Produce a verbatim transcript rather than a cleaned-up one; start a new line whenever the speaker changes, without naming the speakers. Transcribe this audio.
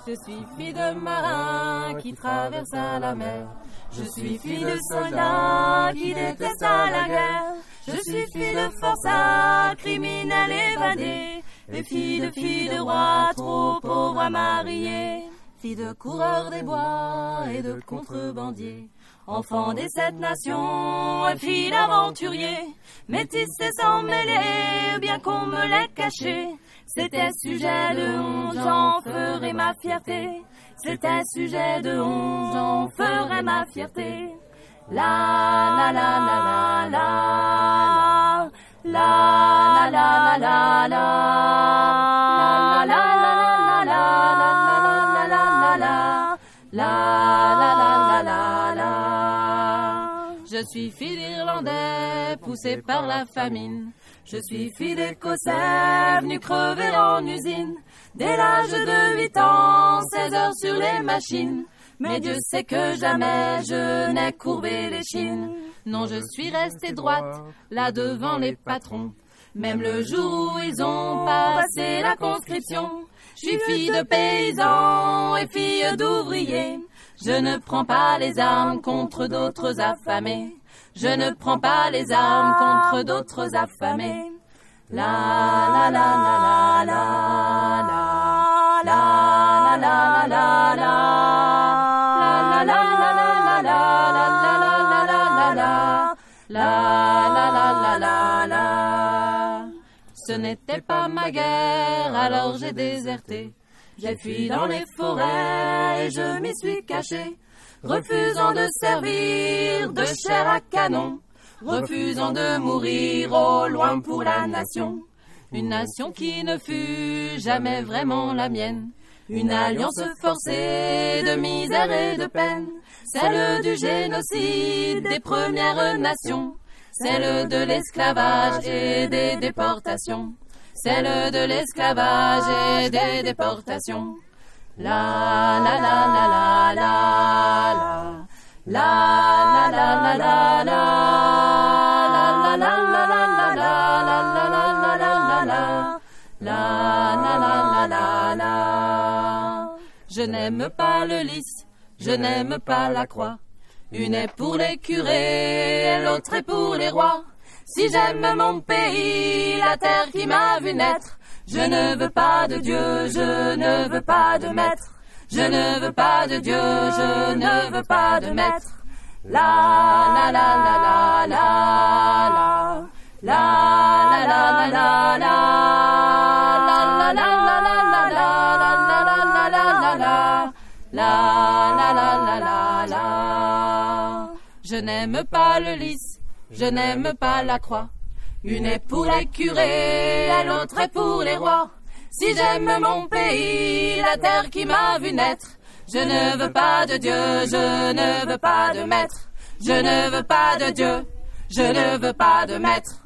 Je suis fille de marin qui traversa la mer. Je suis fille de soldat qui détesta la guerre. Je suis fille de forçat, criminel évadé. Et fille de fille de roi, trop pauvre à marier. Fille de coureur des bois et de contrebandier. Enfant des sept nations et fille d'aventurier. Métissée sans mêler, bien qu'on me l'ait caché. C'était sujet de honte, j'en ferai ma fierté. C'était sujet de honte, j'en ferai ma fierté. La la la la la la la la la la la la la la la la la la. Je suis fille d'Irlandais, poussée par la famine. Je suis fille d'Écossais, venue crever en usine. Dès l'âge de huit ans, seize heures sur les machines. Mais Dieu sait que jamais je n'ai courbé les chines. Non, je suis restée droite, là devant les patrons. Même le jour où ils ont passé la conscription. Je suis fille de paysans et fille d'ouvriers. Je ne prends pas les armes contre d'autres affamés. Je ne prends pas les armes contre d'autres affamés. La la la la la la la la la la la la. La la la la la la. Ce n'était pas ma guerre, alors j'ai déserté. J'ai fui dans les forêts et je m'y suis caché, refusant de servir de chair à canon, refusant de mourir au loin pour la nation. Une nation qui ne fut jamais vraiment la mienne, une alliance forcée de misère et de peine, celle du génocide des Premières Nations, celle de l'esclavage et des déportations, celle de l'esclavage et des déportations. La la la la la la la la la la la la la la la la la la la la. Je n'aime pas le lys, je n'aime pas la croix. Une est pour les curés et l'autre est pour les rois. Si j'aime mon pays, la terre qui m'a vu naître, je ne veux pas de Dieu, je ne veux pas de maître. Je ne veux pas de Dieu, je ne veux pas de maître. La la la la la la la la la la la la la la la la la la la la. Je n'aime pas le lys, je n'aime pas la croix. Une est pour les curés, et l'autre est pour les rois. Si j'aime mon pays, la terre qui m'a vu naître, je ne veux pas de Dieu, je ne veux pas de maître. Je ne veux pas de Dieu, je ne veux pas de maître.